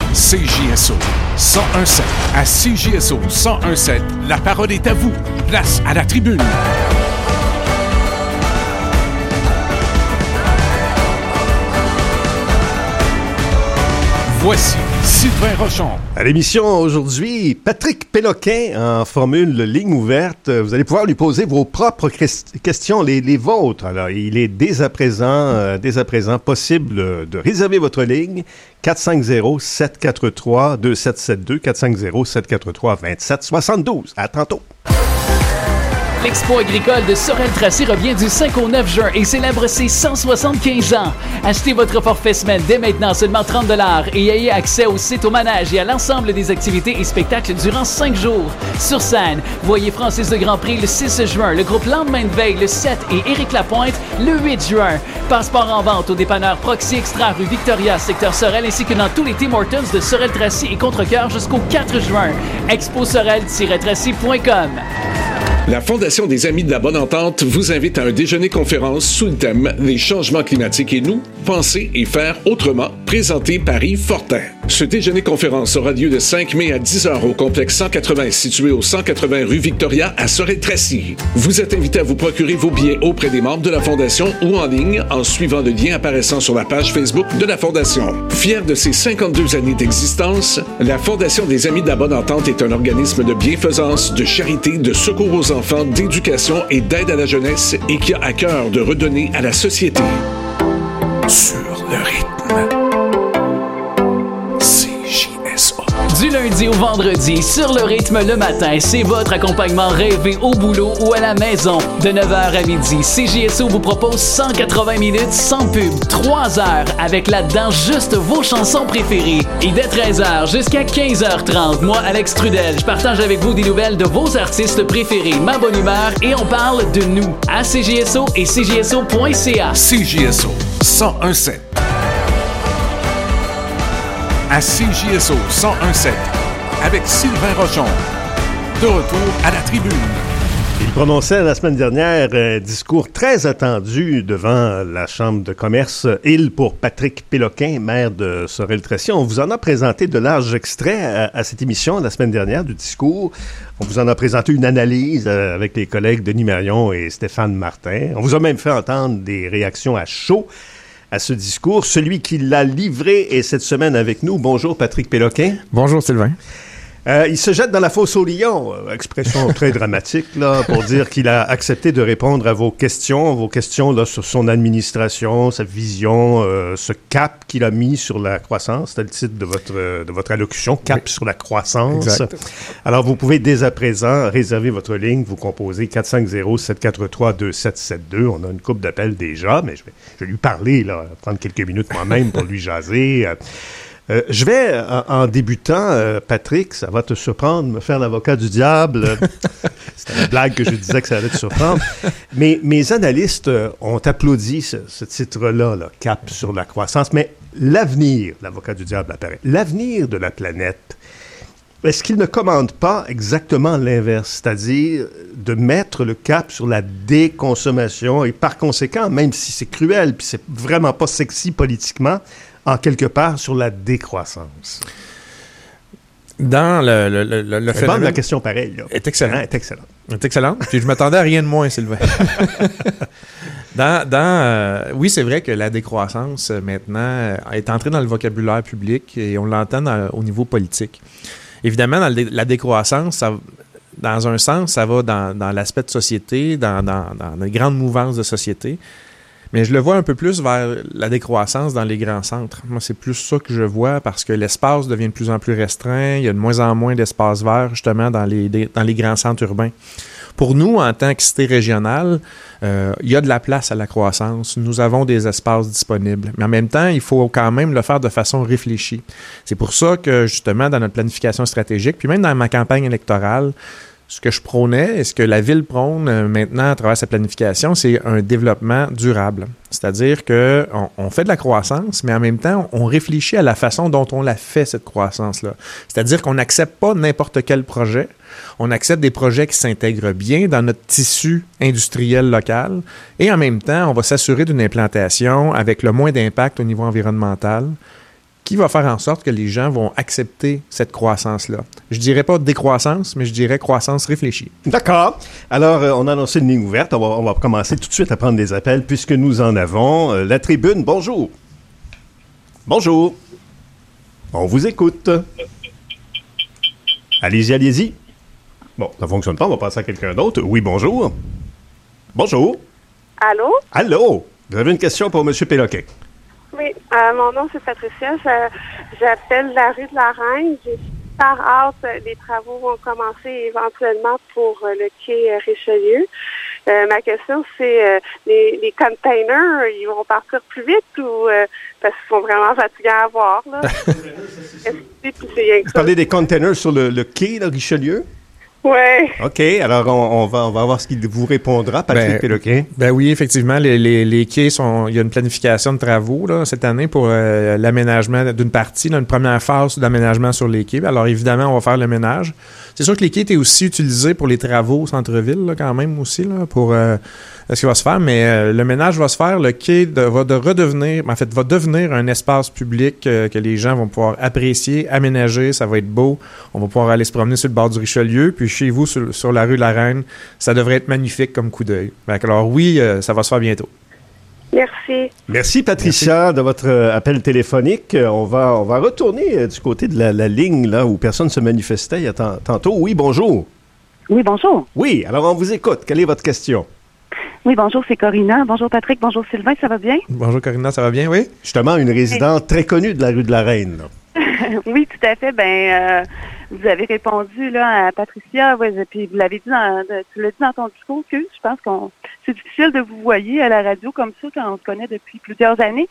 CJSO 101.7. À CJSO 101.7, la parole est à vous. Place à la tribune. Voici Sylvain Rochon. À l'émission aujourd'hui, Patrick Péloquin en formule ligne ouverte. Vous allez pouvoir lui poser vos propres questions, les vôtres. Alors, il est dès à présent possible de réserver votre ligne. 450-743-2772, 450-743-2772. À tantôt. L'Expo agricole de Sorel-Tracy revient du 5 au 9 juin et célèbre ses 175 ans. Achetez votre forfait semaine dès maintenant, seulement 30 $ et ayez accès au site, au manège et à l'ensemble des activités et spectacles durant 5 jours. Sur scène, voyez Francis de Grandpré le 6 juin, le groupe Lendemain de veille le 7 et Éric Lapointe le 8 juin. Passeport en vente au dépanneur Proxy Extra rue Victoria, secteur Sorel, ainsi que dans tous les Tim Hortons de Sorel-Tracy et Contrecoeur jusqu'au 4 juin. exposorel-tracy.com. La Fondation des Amis de la Bonne Entente vous invite à un déjeuner-conférence sous le thème « Les changements climatiques et nous, penser et faire autrement », présenté par Yves Fortin. Ce déjeuner-conférence aura lieu de 5 mai à 10h au complexe 180 situé au 180 rue Victoria à Sorel-Tracy. Vous êtes invité à vous procurer vos billets auprès des membres de la Fondation ou en ligne en suivant le lien apparaissant sur la page Facebook de la Fondation. Fière de ses 52 années d'existence, la Fondation des Amis de la Bonne Entente est un organisme de bienfaisance, de charité, de secours aux enfants, d'éducation et d'aide à la jeunesse et qui a à cœur de redonner à la société. Sur le rythme. CJSO. Du lundi au vendredi, sur le rythme le matin, c'est votre accompagnement rêvé au boulot ou à la maison. De 9h à midi, CJSO vous propose 180 minutes sans pub, 3 heures avec là-dedans juste vos chansons préférées. Et dès 13h jusqu'à 15h30, moi, Alex Trudel, je partage avec vous des nouvelles de vos artistes préférés, ma bonne humeur et on parle de nous à CJSO et CJSO.ca. CJSO 101.7. À CJSO 101.7 avec Sylvain Rochon. De retour à la tribune. Il prononçait la semaine dernière un discours très attendu devant la Chambre de commerce Île pour Patrick Péloquin, maire de Sorel-Tracy. On vous en a présenté de larges extraits à cette émission la semaine dernière du discours. On vous en a présenté une analyse avec les collègues Denis Marion et Stéphane Martin. On vous a même fait entendre des réactions à chaud à ce discours. Celui qui l'a livré est cette semaine avec nous. Bonjour Patrick Péloquin. Bonjour Sylvain. Il se jette dans la fosse au lion, expression très dramatique, là, pour dire qu'il a accepté de répondre à vos questions là, sur son administration, sa vision, ce cap qu'il a mis sur la croissance. C'était le titre de votre allocution, cap sur la croissance. Exact. Alors, vous pouvez dès à présent réserver votre ligne. Vous composez 450-743-2772. On a une couple d'appels déjà, mais je vais lui parler, là, prendre quelques minutes moi-même pour lui jaser. Je vais, en débutant, Patrick, ça va te surprendre, me faire l'avocat du diable. C'était la blague que je disais que ça allait te surprendre. Mais mes analystes ont applaudi ce titre-là, là, Cap sur la croissance. Mais l'avenir, l'avocat du diable apparaît, l'avenir de la planète, est-ce qu'il ne commande pas exactement l'inverse, c'est-à-dire de mettre le cap sur la déconsommation et par conséquent, même si c'est cruel puis c'est vraiment pas sexy politiquement, en quelque part sur la décroissance? Dans le phénomène... la question pareille, là. Est excellent. Est excellent. Est excellent. Puis je m'attendais à rien de moins, Sylvain. Oui, c'est vrai que la décroissance, maintenant, est entrée dans le vocabulaire public et on l'entend au niveau politique. Évidemment, la décroissance, dans un sens, ça va dans l'aspect de société, dans les grandes mouvances de société. Mais je le vois un peu plus vers la décroissance dans les grands centres. Moi, c'est plus ça que je vois parce que l'espace devient de plus en plus restreint. Il y a de moins en moins d'espace vert, justement, dans les grands centres urbains. Pour nous, en tant que cité régionale, il y a de la place à la croissance. Nous avons des espaces disponibles. Mais en même temps, il faut quand même le faire de façon réfléchie. C'est pour ça que, justement, dans notre planification stratégique, puis même dans ma campagne électorale, ce que je prônais et ce que la Ville prône maintenant à travers sa planification, c'est un développement durable. C'est-à-dire qu'on fait de la croissance, mais en même temps, on réfléchit à la façon dont on la fait, cette croissance-là. C'est-à-dire qu'on n'accepte pas n'importe quel projet. On accepte des projets qui s'intègrent bien dans notre tissu industriel local. Et en même temps, on va s'assurer d'une implantation avec le moins d'impact au niveau environnemental qui va faire en sorte que les gens vont accepter cette croissance-là. Je dirais pas décroissance, mais je dirais croissance réfléchie. D'accord. Alors, on a annoncé une ligne ouverte. On va commencer tout de suite à prendre des appels puisque nous en avons. La tribune, bonjour. Bonjour. On vous écoute. Allez-y, allez-y. Bon, ça ne fonctionne pas, on va passer à quelqu'un d'autre. Oui, bonjour. Bonjour. Allô? Allô. Vous avez une question pour M. Péloquin? Oui, mon nom c'est Patricia. J'appelle la rue de la Reine. J'ai super hâte. Les travaux vont commencer éventuellement pour le quai Richelieu. Ma question, c'est les containers, ils vont partir plus vite ou parce qu'ils sont vraiment fatigants à voir, là? Vous parlez des containers sur le quai de Richelieu? Oui. OK. Alors, on va voir ce qu'il vous répondra, Patrick Péloquin. Ben oui, effectivement, les quais sont... Il y a une planification de travaux là, cette année pour l'aménagement d'une partie, une première phase d'aménagement sur les quais. Alors, évidemment, on va faire le ménage. C'est sûr que les quais étaient aussi utilisés pour les travaux au centre-ville, là, quand même aussi, là, pour ce qui va se faire. Mais le ménage va se faire. Le quai va devenir un espace public que les gens vont pouvoir apprécier, aménager. Ça va être beau. On va pouvoir aller se promener sur le bord du Richelieu. Puis chez vous, sur la rue de la Reine, ça devrait être magnifique comme coup d'œil. Alors oui, ça va se faire bientôt. Merci. Merci, Patricia, de votre appel téléphonique. On va retourner du côté de la ligne là où personne ne se manifestait il y a tantôt. Oui, bonjour. Oui, bonjour. Oui, alors on vous écoute. Quelle est votre question? Oui, bonjour, c'est Corinna. Bonjour, Patrick. Bonjour, Sylvain. Ça va bien? Bonjour, Corinna. Ça va bien, oui? Justement, une résidente très connue de la rue de la Reine. Là. Oui, tout à fait. Vous avez répondu là à Patricia, puis vous l'avez dit tu l'as dit dans ton discours que je pense qu'on c'est difficile de vous voyer à la radio comme ça quand on se connaît depuis plusieurs années.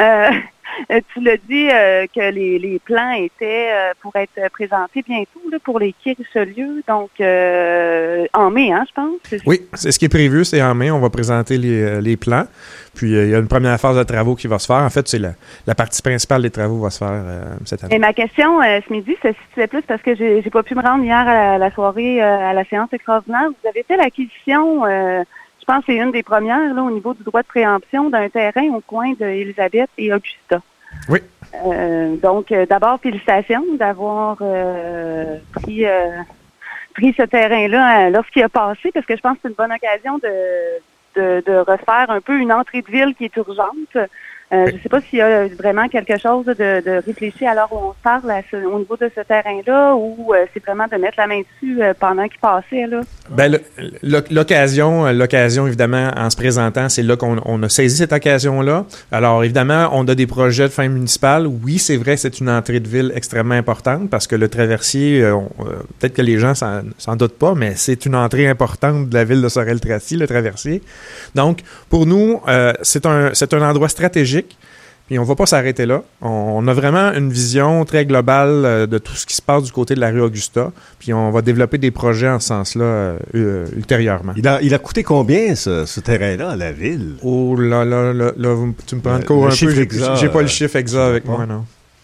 Tu l'as dit que les plans étaient pour être présentés bientôt là, pour les quais Richelieu, donc en mai, je pense. Oui, c'est ce qui est prévu, c'est en mai. On va présenter les plans. Puis il y a une première phase de travaux qui va se faire. En fait, c'est la partie principale des travaux va se faire cette année. Et ma question ce midi se situait plus parce que j'ai pas pu me rendre hier à la soirée à la séance extraordinaire. Vous avez fait l'acquisition, je pense que c'est une des premières là au niveau du droit de préemption d'un terrain au coin d'Élisabeth et Augusta. Oui. Donc, d'abord, félicitations d'avoir pris ce terrain-là lorsqu'il a passé, parce que je pense que c'est une bonne occasion de refaire un peu une entrée de ville qui est urgente. Je ne sais pas s'il y a vraiment quelque chose de réfléchi alors où on se parle au niveau de ce terrain-là ou c'est vraiment de mettre la main dessus pendant qu'il passait, là. Ben, l'occasion, évidemment, en se présentant, c'est là qu'on a saisi cette occasion-là. Alors, évidemment, on a des projets de fin municipale. Oui, c'est vrai, c'est une entrée de ville extrêmement importante parce que le traversier, peut-être que les gens s'en doutent pas, mais c'est une entrée importante de la ville de Sorel-Tracy, le traversier. Donc, pour nous, c'est un endroit stratégique. Puis on ne va pas s'arrêter là. On a vraiment une vision très globale de tout ce qui se passe du côté de la rue Augusta. Puis on va développer des projets en ce sens-là ultérieurement. Il a coûté combien, ce terrain-là, à la ville? Oh là, tu me prends de court un peu. J'ai pas le chiffre exact avec moi, non.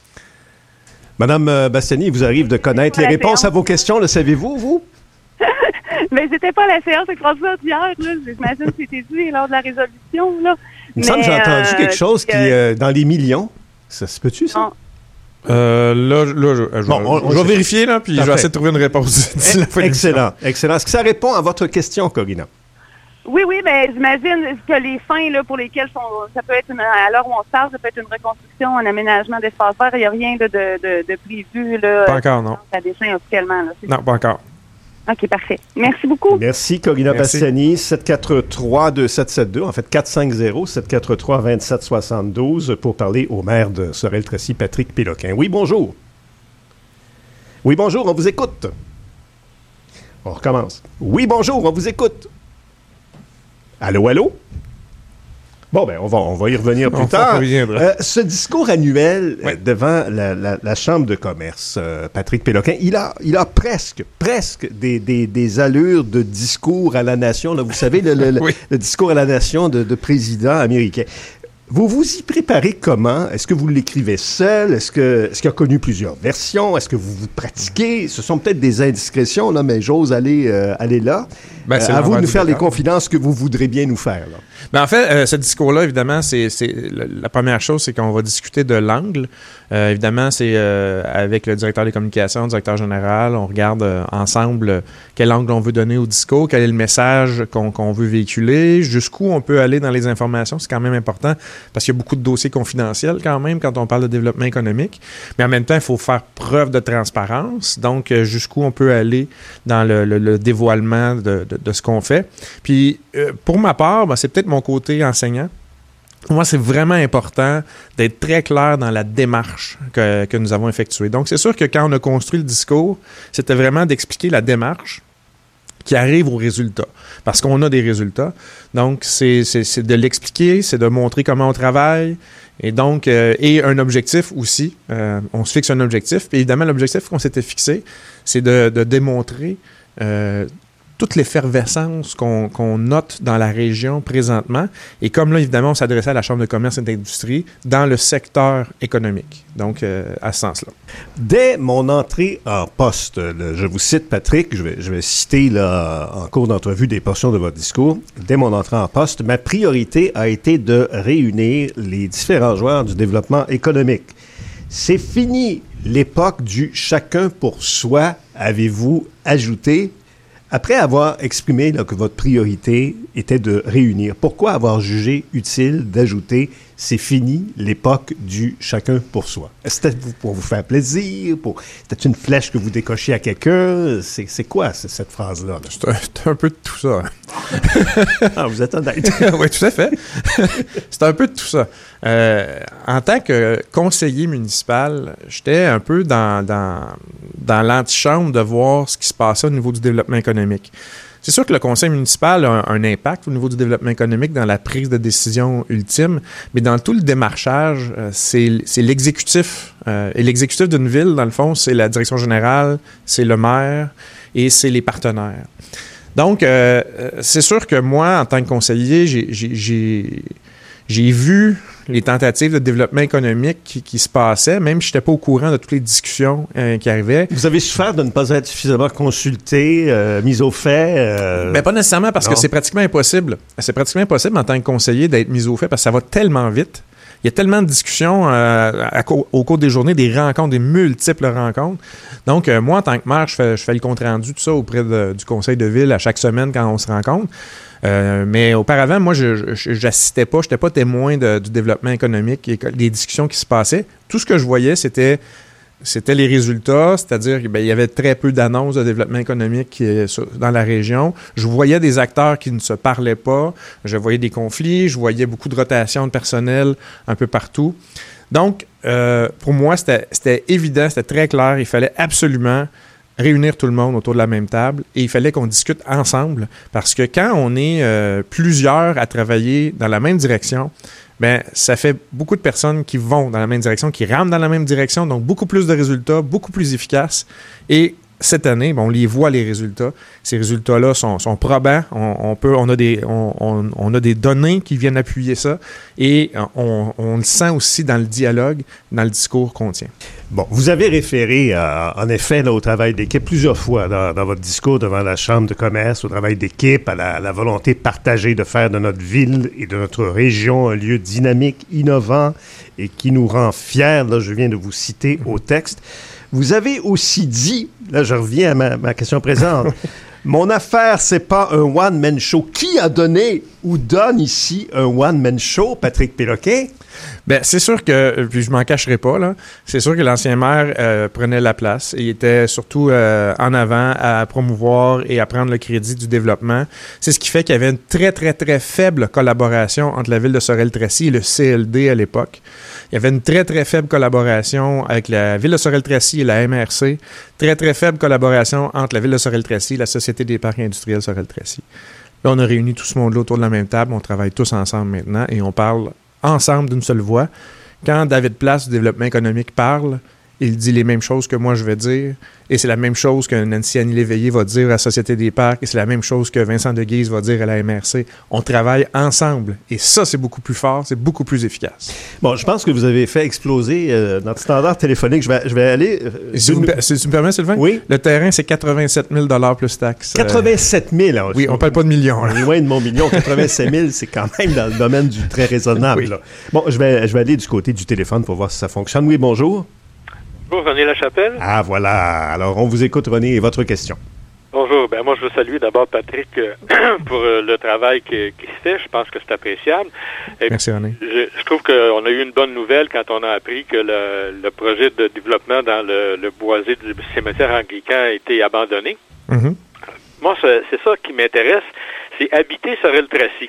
Madame Bastiani, il vous arrive de connaître les réponses à vos questions, le savez-vous, vous? Mais c'était pas la séance extraordinaire d'hier, là. J'imagine que c'était dit lors de la résolution, là. Il me semble que j'ai entendu quelque chose qui est dans les millions. Ça se peut-tu, ça? Je vais vérifier, là, puis je vais essayer de trouver une réponse. Excellent. Est-ce que ça répond à votre question, Corinna? Oui, mais j'imagine que les fins là, pour lesquelles ça peut être, à l'heure où on se parle, ça peut être une reconstruction, un aménagement d'espace vert. Il n'y a rien de prévu. Là, pas encore, non. À dessin officiellement. Là, non, pas encore. OK, parfait. Merci beaucoup. Merci, Corinna Bastiani. 743-2772, en fait 450-743-2772 pour parler au maire de Sorel-Tracy, Patrick Péloquin. Oui, bonjour. Oui, bonjour, on vous écoute. On recommence. Oui, bonjour, on vous écoute. Allô, allô? Bon, ben, on va y revenir plus tard. Ce discours annuel devant la Chambre de commerce, Patrick Péloquin, il a presque des allures de discours à la nation. Là, vous savez, le discours à la nation de président américain. Vous vous y préparez comment? Est-ce que vous l'écrivez seul? Est-ce qu'il a connu plusieurs versions? Est-ce que vous pratiquez? Ce sont peut-être des indiscrétions, là, mais j'ose aller là. À vous de nous faire les confidences que vous voudrez bien nous faire. Là. Ben en fait, ce discours-là, évidemment, c'est la première chose, c'est qu'on va discuter de l'angle. Évidemment, c'est avec le directeur des communications, le directeur général, on regarde ensemble quel angle on veut donner au discours, quel est le message qu'on veut véhiculer, jusqu'où on peut aller dans les informations. C'est quand même important parce qu'il y a beaucoup de dossiers confidentiels quand même quand on parle de développement économique. Mais en même temps, il faut faire preuve de transparence. Donc, jusqu'où on peut aller dans le dévoilement de ce qu'on fait. Puis, pour ma part, c'est peut-être mon côté enseignant. Moi, c'est vraiment important d'être très clair dans la démarche que nous avons effectuée. Donc, c'est sûr que quand on a construit le discours, c'était vraiment d'expliquer la démarche qui arrive au résultat. Parce qu'on a des résultats. Donc, c'est de l'expliquer, c'est de montrer comment on travaille. Et donc, et un objectif aussi. On se fixe un objectif. Puis évidemment, l'objectif qu'on s'était fixé, c'est de démontrer toute l'effervescence qu'on note dans la région présentement. Et comme là, évidemment, on s'adressait à la Chambre de commerce et d'industrie dans le secteur économique. Donc, à ce sens-là. Dès mon entrée en poste, je vous cite, Patrick, je vais citer là, en cours d'entrevue des portions de votre discours. Dès mon entrée en poste, ma priorité a été de réunir les différents joueurs du développement économique. C'est fini l'époque du « chacun pour soi », avez-vous ajouté. Après avoir exprimé là, que votre priorité était de réunir, pourquoi avoir jugé utile d'ajouter « c'est fini l'époque du chacun pour soi ». C'était pour vous faire plaisir? C'était une flèche que vous décochiez à quelqu'un? C'est quoi cette phrase-là? Là? C'est un peu de tout ça. Ah, vous êtes honnête. Oui, tout à fait. C'est un peu de tout ça. En tant que conseiller municipal, j'étais un peu dans l'antichambre de voir ce qui se passait au niveau du développement économique. C'est sûr que le conseil municipal a un impact au niveau du développement économique dans la prise de décision ultime, mais dans tout le démarchage, c'est l'exécutif. Et l'exécutif d'une ville, dans le fond, c'est la direction générale, c'est le maire et c'est les partenaires. Donc, c'est sûr que moi, en tant que conseiller, j'ai vu les tentatives de développement économique qui se passaient, même si je n'étais pas au courant de toutes les discussions qui arrivaient. Vous avez souffert de ne pas être suffisamment consulté, mis au fait? Pas nécessairement, parce que c'est pratiquement impossible. C'est pratiquement impossible en tant que conseiller d'être mis au fait, parce que ça va tellement vite. Il y a tellement de discussions au cours des journées, des rencontres, des multiples rencontres. Donc, moi, en tant que maire, je fais le compte-rendu, tout ça, auprès du conseil de ville à chaque semaine quand on se rencontre. Mais auparavant, moi, je n'assistais pas, je n'étais pas témoin du développement économique et des discussions qui se passaient. Tout ce que je voyais, c'était les résultats, c'est-à-dire qu'il y avait très peu d'annonces de développement économique dans la région. Je voyais des acteurs qui ne se parlaient pas, je voyais des conflits, je voyais beaucoup de rotation de personnel un peu partout. Donc, pour moi, c'était évident, c'était très clair, il fallait absolument réunir tout le monde autour de la même table et il fallait qu'on discute ensemble parce que quand on est plusieurs à travailler dans la même direction, ça fait beaucoup de personnes qui vont dans la même direction, qui rentrent dans la même direction, donc beaucoup plus de résultats, beaucoup plus efficaces. Et cette année, on les voit, les résultats. Ces résultats-là sont probants. On a des données qui viennent appuyer ça et on le sent aussi dans le dialogue, dans le discours qu'on tient. Bon, vous avez référé, en effet, là, au travail d'équipe plusieurs fois dans votre discours devant la Chambre de commerce, au travail d'équipe, à la volonté partagée de faire de notre ville et de notre région un lieu dynamique, innovant et qui nous rend fiers. Là, je viens de vous citer au texte. Vous avez aussi dit, là je reviens à ma question présente, mon affaire, c'est pas un one-man show. Qui a donné ou donne ici un one-man show, Patrick Péloquin? C'est sûr que, puis je m'en cacherai pas, là, c'est sûr que l'ancien maire prenait la place et était surtout en avant à promouvoir et à prendre le crédit du développement. C'est ce qui fait qu'il y avait une très, très, très faible collaboration entre la ville de Sorel-Tracy et le CLD à l'époque. Il y avait une très, très faible collaboration avec la ville de Sorel-Tracy et la MRC. Très, très faible collaboration entre la ville de Sorel-Tracy et la Société des parcs industriels Sorel-Tracy. Là, on a réuni tout ce monde-là autour de la même table. On travaille tous ensemble maintenant et on parle ensemble d'une seule voix. Quand David Place du développement économique parle, il dit les mêmes choses que moi je vais dire, et c'est la même chose que Nancy Annie Léveillé va dire à la Société des parcs, et c'est la même chose que Vincent Deguise va dire à la MRC. On travaille ensemble, et ça, c'est beaucoup plus fort, c'est beaucoup plus efficace. Bon, je pense que vous avez fait exploser notre standard téléphonique. Je vais aller... Si tu me permets, Sylvain? Oui. Le terrain, c'est 87 000 $ plus taxes. 87 000 oui, on ne parle pas de millions. On est loin de mon million. 87 000, c'est quand même dans le domaine du très raisonnable. Oui. Là. Bon, je vais aller du côté du téléphone pour voir si ça fonctionne. Oui, bonjour. Bonjour, René Lachapelle. Ah, voilà. Alors, on vous écoute, René, et votre question. Bonjour. Ben moi, je veux saluer d'abord Patrick pour le travail qui se fait. Je pense que c'est appréciable. Et merci, René. Je trouve qu'on a eu une bonne nouvelle quand on a appris que le projet de développement dans le boisé du cimetière anglican a été abandonné. Mm-hmm. Moi, c'est ça qui m'intéresse, c'est habiter Sorel-Tracy.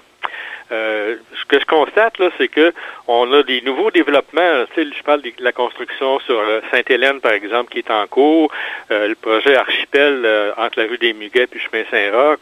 Ce que je constate, là, c'est que on a des nouveaux développements. Tu sais, je parle de la construction sur Sainte-Hélène, par exemple, qui est en cours. Le projet Archipel entre la rue des Muguets puis chemin Saint-Roch.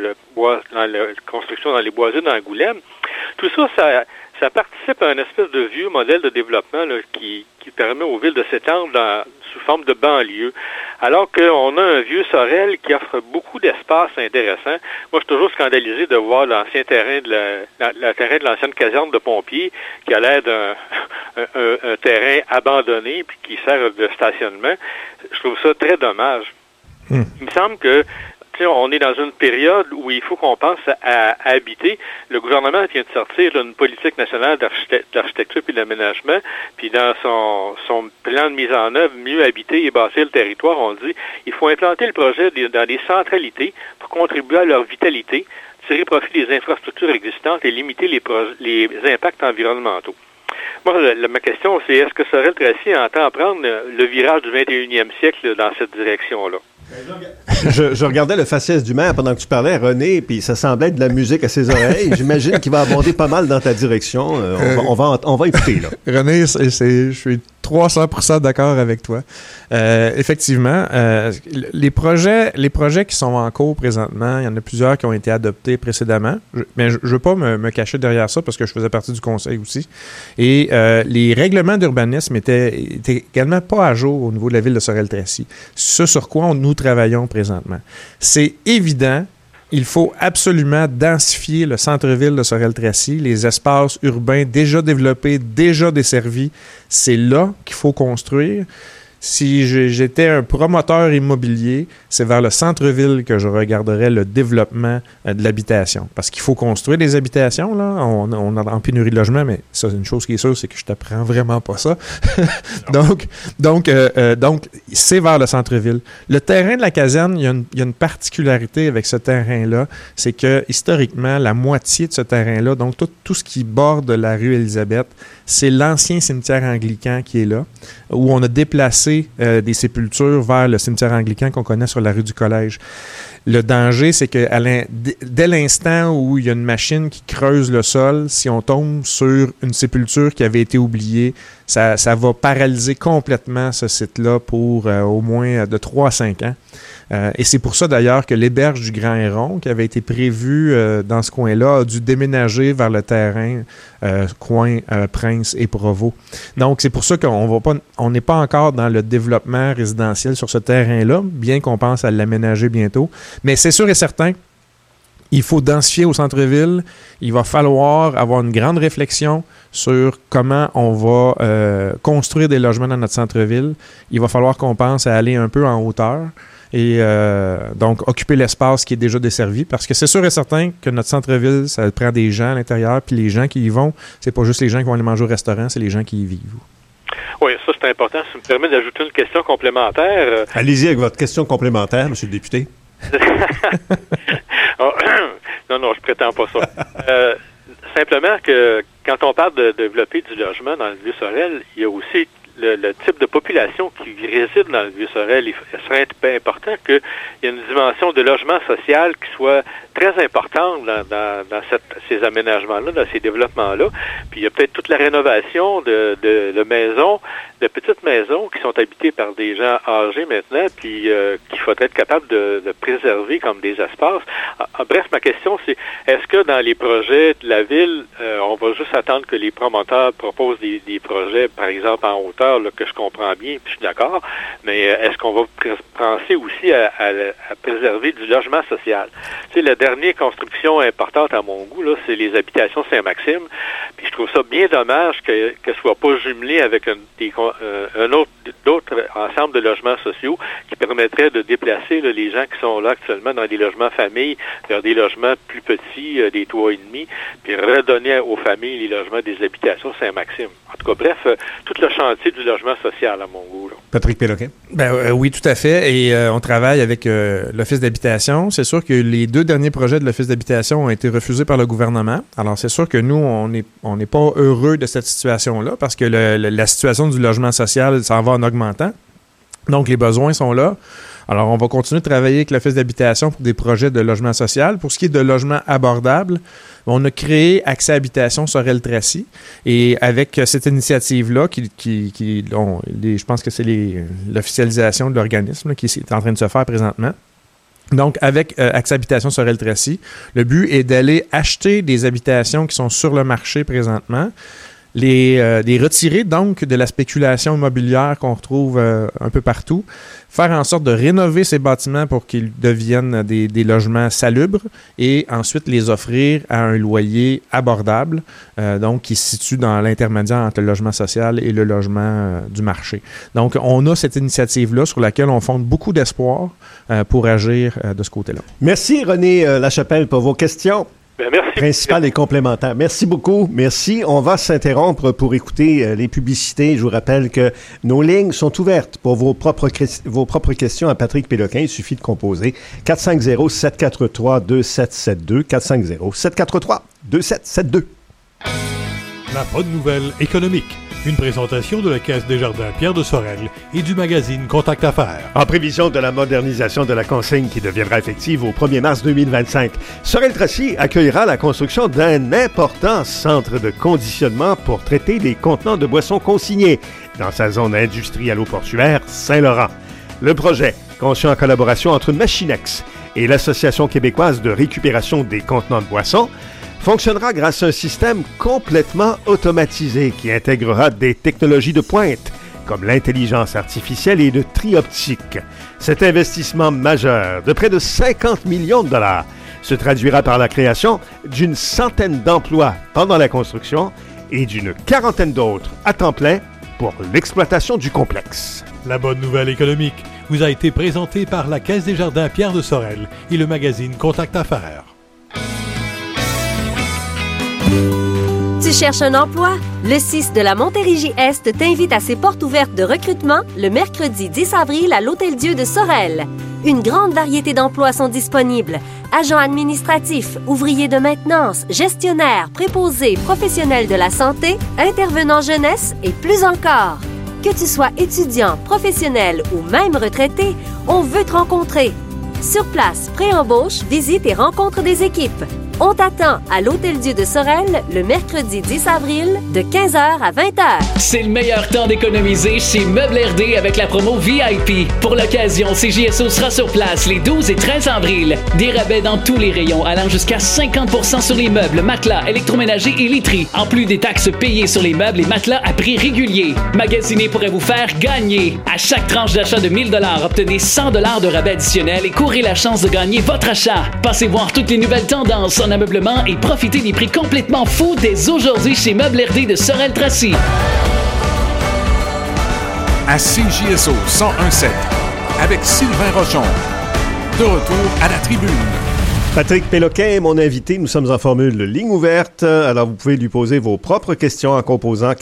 La construction dans les boisés d'Angoulême. Tout ça, ça participe à une espèce de vieux modèle de développement là, qui permet aux villes de s'étendre sous forme de banlieue. Alors qu'on a un vieux Sorel qui offre beaucoup d'espace intéressant. Moi, je suis toujours scandalisé de voir l'ancien terrain le terrain de l'ancienne caserne de pompiers qui a l'air d'un un terrain abandonné puis qui sert de stationnement. Je trouve ça très dommage. Il me semble que on est dans une période où il faut qu'on pense à habiter. Le gouvernement vient de sortir une politique nationale d'architecture et d'aménagement, puis dans son plan de mise en œuvre, mieux habiter et bâtir le territoire, on dit il faut implanter le projet dans des centralités pour contribuer à leur vitalité, tirer profit des infrastructures existantes et limiter les impacts environnementaux. Moi, ma question, c'est est-ce que Sorel-Tracy entend prendre le virage du 21e siècle dans cette direction-là? Je regardais le faciès du maire pendant que tu parlais, René, puis ça semblait être de la musique à ses oreilles. J'imagine qu'il va abonder pas mal dans ta direction. On va écouter, là. René, je suis 300% d'accord avec toi. Effectivement, les projets qui sont en cours présentement, il y en a plusieurs qui ont été adoptés précédemment, mais je ne veux pas me cacher derrière ça parce que je faisais partie du conseil aussi. Et les règlements d'urbanisme étaient également pas à jour au niveau de la ville de Sorel-Tracy. Ce sur quoi nous travaillons présentement. C'est évident. Il faut absolument densifier le centre-ville de Sorel-Tracy, les espaces urbains déjà développés, déjà desservis. C'est là qu'il faut construire. Si j'étais un promoteur immobilier, c'est vers le centre-ville que je regarderais le développement de l'habitation. Parce qu'il faut construire des habitations, là. On a en pénurie de logement, mais ça, une chose qui est sûre, c'est que je t'apprends vraiment pas ça. donc, c'est vers le centre-ville. Le terrain de la caserne, il y a une particularité avec ce terrain-là, c'est que, historiquement, la moitié de ce terrain-là, donc tout ce qui borde la rue Élisabeth, c'est l'ancien cimetière anglican qui est là, où on a déplacé des sépultures vers le cimetière anglican qu'on connaît sur la rue du Collège. Le danger, c'est que dès l'instant où il y a une machine qui creuse le sol, si on tombe sur une sépulture qui avait été oubliée, ça va paralyser complètement ce site-là pour au moins de 3 à 5 ans. Et c'est pour ça d'ailleurs que l'héberge du Grand Héron, qui avait été prévu dans ce coin-là, a dû déménager vers le terrain coin Prince et Provost. Donc c'est pour ça qu'on n'est pas encore dans le développement résidentiel sur ce terrain-là, bien qu'on pense à l'aménager bientôt. Mais c'est sûr et certain, il faut densifier au centre-ville. Il va falloir avoir une grande réflexion sur comment on va construire des logements dans notre centre-ville. Il va falloir qu'on pense à aller un peu en hauteur et donc occuper l'espace qui est déjà desservi. Parce que c'est sûr et certain que notre centre-ville, ça prend des gens à l'intérieur, puis les gens qui y vont, c'est pas juste les gens qui vont aller manger au restaurant, c'est les gens qui y vivent. Oui, ça c'est important. Ça me permet d'ajouter une question complémentaire. Allez-y avec votre question complémentaire, M. le député. Non, je prétends pas ça. Simplement que quand on parle de développer du logement dans le Vieux-Sorel, il y a aussi le type de population qui réside dans le Vieux-Sorel. Il serait important qu'il y ait une dimension de logement social qui soit très importante dans ces aménagements-là, dans ces développements-là. Puis il y a peut-être toute la rénovation de maisons, de petites maisons qui sont habitées par des gens âgés maintenant, puis qu'il faudrait être capable de préserver comme des espaces. Bref, ma question, c'est est-ce que dans les projets de la ville, on va juste attendre que les promoteurs proposent des projets, par exemple, en hauteur secteur là, que je comprends bien, puis je suis d'accord, mais est-ce qu'on va penser aussi à préserver du logement social? Tu sais, la dernière construction importante à mon goût, là, c'est les habitations Saint-Maxime, puis je trouve ça bien dommage que ce soit pas jumelé avec d'autres ensemble de logements sociaux qui permettraient de déplacer là, les gens qui sont là actuellement dans des logements familles vers des logements plus petits, des toits et demi, puis redonner aux familles les logements des habitations Saint-Maxime. En tout cas, bref, tout le chantier du logement social à mon goût. Là. Patrick Péloquin? Oui, tout à fait. Et on travaille avec l'Office d'habitation. C'est sûr que les 2 derniers projets de l'Office d'habitation ont été refusés par le gouvernement. Alors, c'est sûr que nous, on n'est pas heureux de cette situation-là parce que la situation du logement social s'en va en augmentant. Donc, les besoins sont là. Alors, on va continuer de travailler avec l'Office d'habitation pour des projets de logement social. Pour ce qui est de logement abordable, on a créé Accès Habitation Sorel-Tracy. Et avec cette initiative-là, je pense que c'est l'officialisation de l'organisme là, qui est en train de se faire présentement. Donc, avec Accès Habitation Sorel-Tracy, le but est d'aller acheter des habitations qui sont sur le marché présentement, les retirer donc de la spéculation immobilière qu'on retrouve un peu partout, faire en sorte de rénover ces bâtiments pour qu'ils deviennent des logements salubres et ensuite les offrir à un loyer abordable, donc qui se situe dans l'intermédiaire entre le logement social et le logement du marché. Donc, on a cette initiative-là sur laquelle on fonde beaucoup d'espoir pour agir de ce côté-là. Merci René Lachapelle pour vos questions. Merci. Principal et complémentaire. Merci beaucoup. Merci. On va s'interrompre pour écouter les publicités. Je vous rappelle que nos lignes sont ouvertes pour vos propres questions à Patrick Péloquin. Il suffit de composer 450-743-2772. 450-743-2772. La bonne nouvelle économique. Une présentation de la Caisse des Jardins Pierre de Sorel et du magazine Contact Affaires. En prévision de la modernisation de la consigne qui deviendra effective au 1er mars 2025, Sorel-Tracy accueillera la construction d'un important centre de conditionnement pour traiter les contenants de boissons consignés dans sa zone industrielle au portuaire Saint-Laurent. Le projet, conçu en collaboration entre Machinex et l'Association québécoise de récupération des contenants de boissons, fonctionnera grâce à un système complètement automatisé qui intégrera des technologies de pointe, comme l'intelligence artificielle et le tri optique. Cet investissement majeur de près de 50 millions de dollars se traduira par la création d'une centaine d'emplois pendant la construction et d'une quarantaine d'autres à temps plein pour l'exploitation du complexe. La bonne nouvelle économique vous a été présentée par la Caisse des Jardins Pierre de Sorel et le magazine Contact Affaires. Tu cherches un emploi? Le CIS de la Montérégie-Est t'invite à ses portes ouvertes de recrutement le mercredi 10 avril à l'Hôtel-Dieu de Sorel. Une grande variété d'emplois sont disponibles. Agents administratifs, ouvriers de maintenance, gestionnaires, préposés, professionnels de la santé, intervenants jeunesse et plus encore. Que tu sois étudiant, professionnel ou même retraité, on veut te rencontrer. Sur place, pré-embauche, visite et rencontre des équipes. On t'attend à l'Hôtel-Dieu de Sorel le mercredi 10 avril de 15h à 20h. C'est le meilleur temps d'économiser chez Meubles RD avec la promo VIP. Pour l'occasion, CJSO sera sur place les 12 et 13 avril. Des rabais dans tous les rayons allant jusqu'à 50% sur les meubles, matelas, électroménagers et literie. En plus des taxes payées sur les meubles et matelas à prix régulier. Magasiner pourrait vous faire gagner. À chaque tranche d'achat de 1 000 $, obtenez 100 $ de rabais additionnel et courez la chance de gagner votre achat. Passez voir toutes les nouvelles tendances en ameublement et profitez des prix complètement fous dès aujourd'hui chez Meubles RD de Sorel-Tracy. À CJSO 101.7 avec Sylvain Rochon. De retour à la tribune. Patrick Péloquin est mon invité. Nous sommes en formule de ligne ouverte. Alors, vous pouvez lui poser vos propres questions en composant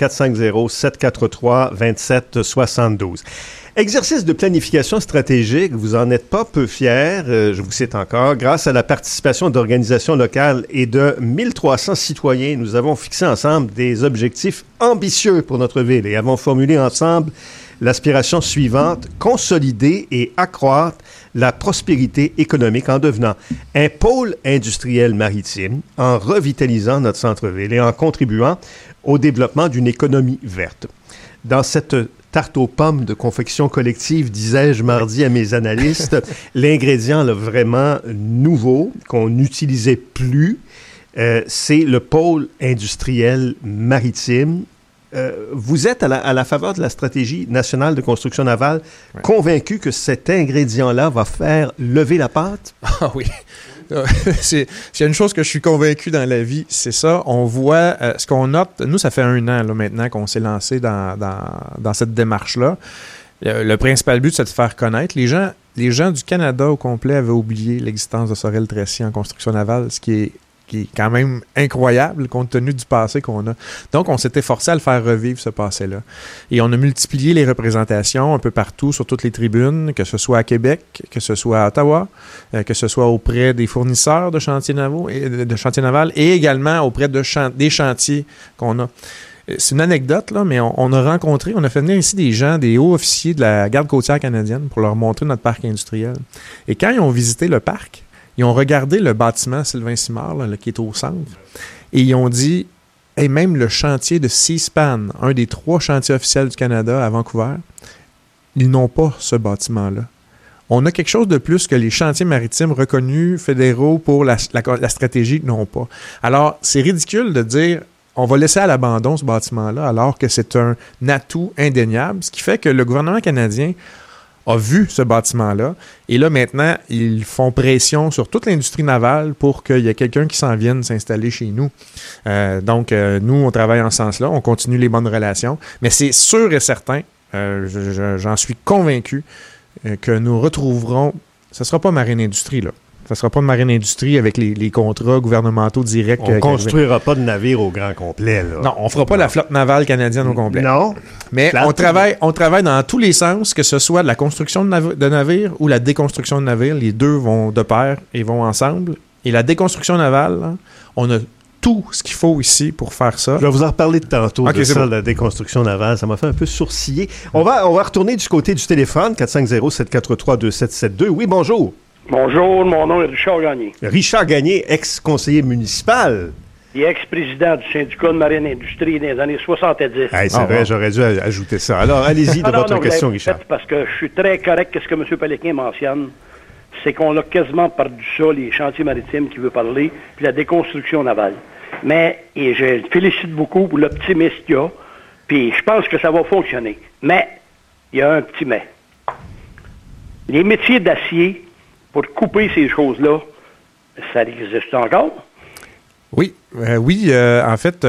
450-743-2772. Exercice de planification stratégique, vous en êtes pas peu fiers, je vous cite encore, grâce à la participation d'organisations locales et de 1300 citoyens, nous avons fixé ensemble des objectifs ambitieux pour notre ville et avons formulé ensemble l'aspiration suivante, consolider et accroître la prospérité économique en devenant un pôle industriel maritime, en revitalisant notre centre-ville et en contribuant au développement d'une économie verte. Dans cette tarte aux pommes de confection collective, disais-je mardi à mes analystes, l'ingrédient là, vraiment nouveau, qu'on n'utilisait plus, c'est le pôle industriel maritime Vous êtes à la faveur de la stratégie nationale de construction navale, convaincu que cet ingrédient-là va faire lever la pâte? Ah oui. S'il y a une chose que je suis convaincu dans la vie, c'est ça. On voit ce qu'on note. Nous, ça fait 1 an là, maintenant qu'on s'est lancé dans cette démarche-là. Le principal but, c'est de faire connaître. Les gens du Canada au complet avaient oublié l'existence de Sorel Tracy en construction navale, ce qui est quand même incroyable compte tenu du passé qu'on a. Donc, on s'était forcé à le faire revivre, ce passé-là. Et on a multiplié les représentations un peu partout, sur toutes les tribunes, que ce soit à Québec, que ce soit à Ottawa, que ce soit auprès des fournisseurs de chantiers navals et également auprès des chantiers qu'on a. C'est une anecdote, là, mais on a fait venir ici des gens, des hauts officiers de la Garde côtière canadienne pour leur montrer notre parc industriel. Et quand ils ont visité le parc, ils ont regardé le bâtiment Sylvain Simard, là, qui est au centre, et ils ont dit, hey, même le chantier de Seaspan, un des 3 chantiers officiels du Canada à Vancouver, ils n'ont pas ce bâtiment-là. On a quelque chose de plus que les chantiers maritimes reconnus fédéraux pour la stratégie n'ont pas. Alors, c'est ridicule de dire, on va laisser à l'abandon ce bâtiment-là, alors que c'est un atout indéniable, ce qui fait que le gouvernement canadien a vu ce bâtiment-là. Et là, maintenant, ils font pression sur toute l'industrie navale pour qu'il y ait quelqu'un qui s'en vienne s'installer chez nous. Donc, nous, on travaille en ce sens-là. On continue les bonnes relations. Mais c'est sûr et certain, j'en suis convaincu, que nous retrouverons... Ce ne sera pas Marine Industrie, là. Ce ne sera pas de Marine Industrie avec les contrats gouvernementaux directs. On ne construira pas de navire au grand complet, là. Non, on ne fera pas la flotte navale canadienne au complet. Non. Mais on travaille dans tous les sens, que ce soit de la construction de navires ou la déconstruction de navires. Les deux vont de pair et vont ensemble. Et la déconstruction navale, là, on a tout ce qu'il faut ici pour faire ça. Je vais vous en reparler de tantôt, de ça, la déconstruction navale. Ça m'a fait un peu sourciller. On va retourner du côté du téléphone, 450-743-2772. Oui, bonjour. Bonjour, mon nom est Richard Gagné. Richard Gagné, ex-conseiller municipal. Et ex-président du syndicat de Marine Industrie dans les années 70. Hey, c'est vrai, j'aurais dû ajouter ça. Alors, allez-y de votre question, Richard. Parce que je suis très correct avec ce que M. Péloquin mentionne. C'est qu'on a quasiment perdu ça, les chantiers maritimes qui veut parler, puis la déconstruction navale. Mais, et je félicite beaucoup pour l'optimisme qu'il y a, puis je pense que ça va fonctionner. Mais, il y a un petit mais. Les métiers d'acier, pour couper ces choses-là, ça existe encore? Oui. En fait,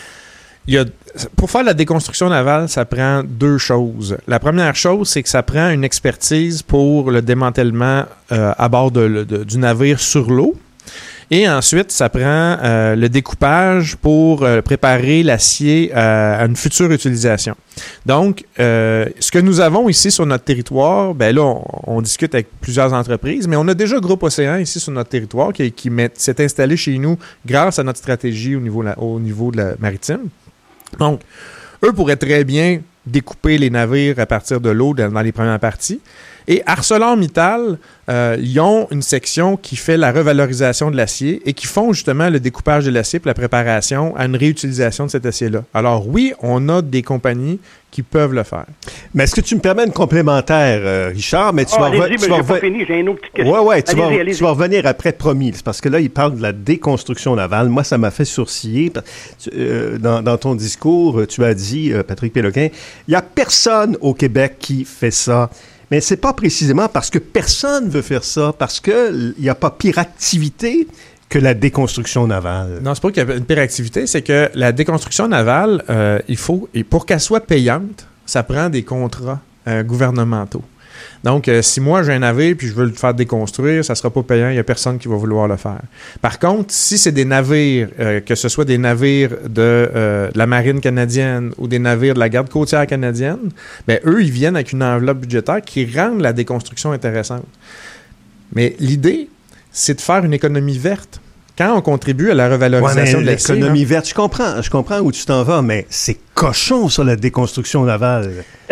pour faire la déconstruction navale, ça prend 2 choses. La première chose, c'est que ça prend une expertise pour le démantèlement à bord du navire sur l'eau. Et ensuite, ça prend le découpage pour préparer l'acier à une future utilisation. Donc, ce que nous avons ici sur notre territoire, ben là, on discute avec plusieurs entreprises, mais on a déjà Groupe Océan ici sur notre territoire qui s'est installé chez nous grâce à notre stratégie au niveau de la maritime. Donc, eux pourraient très bien découper les navires à partir de l'eau dans les premières parties. Et ArcelorMittal, ils ont une section qui fait la revalorisation de l'acier et qui font justement le découpage de l'acier pour la préparation à une réutilisation de cet acier-là. Alors oui, on a des compagnies qui peuvent le faire. Mais est-ce que tu me permets une complémentaire, Richard? Mais tu vas pas fini, j'ai une autre petite question. Oui, tu vas revenir après, promis. C'est parce que là, il parle de la déconstruction navale. Moi, ça m'a fait sourciller. Dans ton discours, tu as dit, Patrick Péloquin, il n'y a personne au Québec qui fait ça. Mais c'est pas précisément parce que personne veut faire ça, parce qu'il n'y a pas pire activité que la déconstruction navale. Non, c'est pas qu'il y a une pire activité, c'est que la déconstruction navale, pour qu'elle soit payante, ça prend des contrats gouvernementaux. Donc, si moi j'ai un navire puis je veux le faire déconstruire, ça ne sera pas payant, il n'y a personne qui va vouloir le faire. Par contre, si c'est des navires, que ce soit des navires de la Marine canadienne ou des navires de la Garde côtière canadienne, ben eux, ils viennent avec une enveloppe budgétaire qui rend la déconstruction intéressante. Mais l'idée, c'est de faire une économie verte. Quand on contribue à la revalorisation de l'acier... L'économie verte, je comprends où tu t'en vas, mais c'est cochon, ça, la déconstruction navale.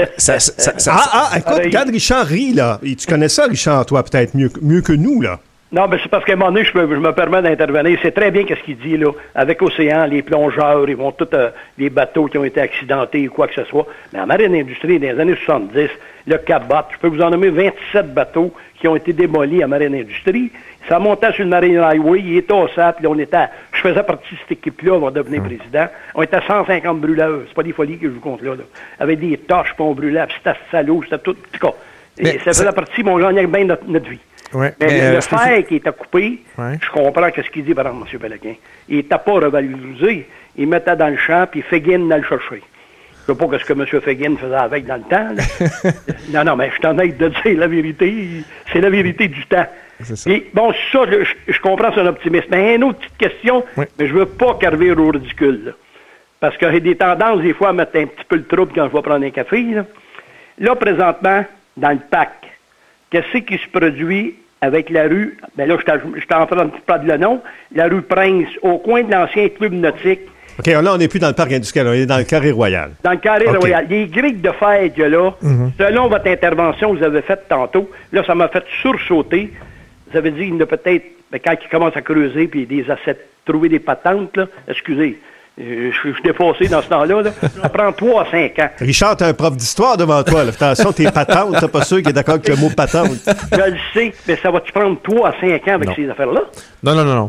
Écoute, regarde, Richard rit, là. Et tu connais ça, Richard, toi, peut-être mieux que nous, là. Non, mais c'est parce qu'à un moment donné, je me permets d'intervenir. C'est très bien ce qu'il dit, là. Avec Océan, les plongeurs, ils vont tous les bateaux qui ont été accidentés ou quoi que ce soit. Mais en Marine Industrie, dans les années 70, le Cabot, je peux vous en nommer 27 bateaux qui ont été démolis à Marine Industrie. Ça montait sur le Marine Highway, il était au SAT, puis on était à faisais partie de cette équipe-là avant de devenir président. On était 150 brûleurs. C'est pas des folies que je vous compte là. Avec des torches, puis on brûlait, puis c'était salaud, c'était tout. En tout cas, et ça faisait partie, mais on gagnait bien notre vie. Ouais, mais le fer qui était coupé, je comprends ce qu'il dit, par exemple, M. Péloquin. Il n'était pas revalorisé. Il mettait dans le champ, puis Fégin allait le chercher. Je ne sais pas ce que M. Fégin faisait avec dans le temps. non, mais je t'en ai de dire la vérité. C'est la vérité du temps. C'est ça. Et bon, ça, je comprends son optimisme. Mais une autre petite question, mais je veux pas carver au ridicule. Là. Parce que j'ai des tendances, des fois, à mettre un petit peu le trouble quand je vais prendre un café. Là, présentement, dans le PAC, qu'est-ce qui se produit avec la rue, ben là, je suis en train de parler de le nom, la rue Prince, au coin de l'ancien club nautique. OK, là, on n'est plus dans le parc industriel, on est dans le Carré Royal. Dans le Carré Royal. Les grilles de fer qu'il y a là, selon votre intervention que vous avez faite tantôt, là, ça m'a fait sursauter. Vous avez dit, il y a peut-être, quand ils commencent à creuser puis des assets, trouver des patentes, là, excusez, je suis défaussé dans ce temps-là. Ça prend 3 à 5 ans. Richard, t'as un prof d'histoire devant toi. Là. Attention, t'es patente. T'es pas sûr qu'il est d'accord avec le mot patente. Je le sais, mais ça va-tu prendre 3 à 5 ans avec ces affaires-là? Non.